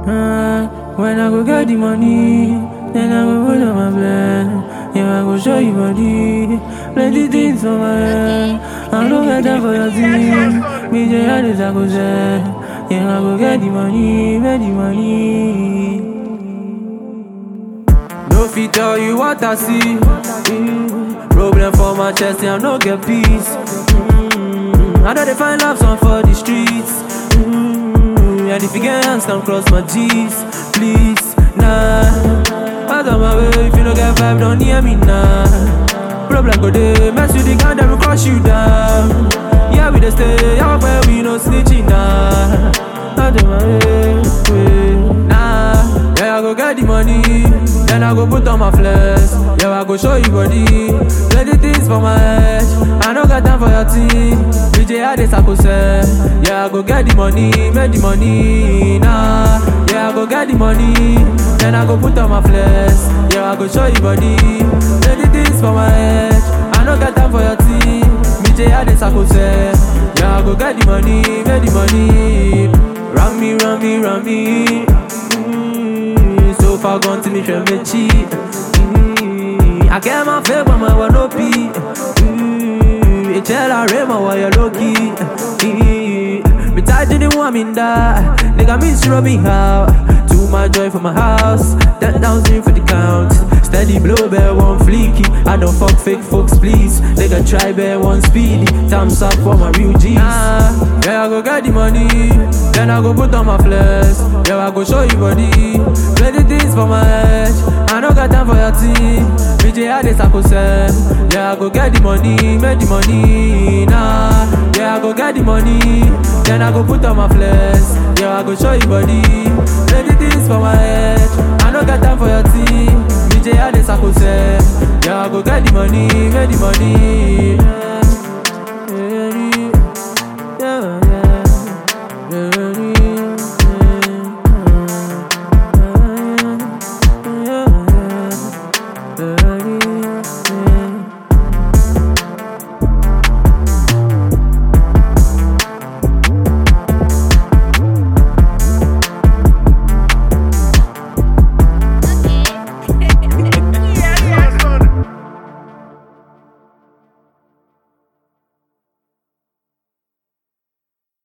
When I go get the money, then I go put on my blend. Yeah, I go show you body. Plenty things for my head. I don't get time for your team. Me just had this, I go say. Yeah, I go get the money, get the money. No fit tell you what I see. Problem for my chest, I no get peace. I know they find love song for the streets. And if you get hands, come cross my G's, please, nah. Out of my way, if you don't get vibe, don't hear me, nah. Problem go there, mess with the gun, then we crush you down. Yeah, we dey stay, yeah, where we no snitching, nah. Out of my way, nah. Yeah, I go get the money, then I go put on my flesh. Yeah, I go show you body. Plenty things for my head, I no got time for your team. BJ had this, I go say. Yeah, I go get the money, make the money, nah. Yeah, I go get the money, then I go put on my flesh. Yeah, I go show you body. Plenty things for my head, I no got time for your team. BJ had this, I go say. Yeah, I go get the money, make the money. Run me, run me, run me. So far gone to me, show me cheat. I get my fake when my one no pee. Tell her Rema why you low key. Me tired to the woman that nigga miss me how. Too much joy for my house, 10,000 for the count. Steady blow bear one fleeky. I don't fuck fake folks please. Nigga try bear one speedy. Thumbs up for my real G's. Yeah, I go get the money, then I go put on my flesh. Yeah, I go show you body. Plenty things for my head, I no got time for your team. BJ had this, I go say. Yeah, I go get the money, make the money, nah. Yeah, I go get the money, then I go put on my flesh. Yeah, I go show you body. Plenty things for my head, I no got time for your team. BJ had this, I go say. Yeah, I go get the money, make the money.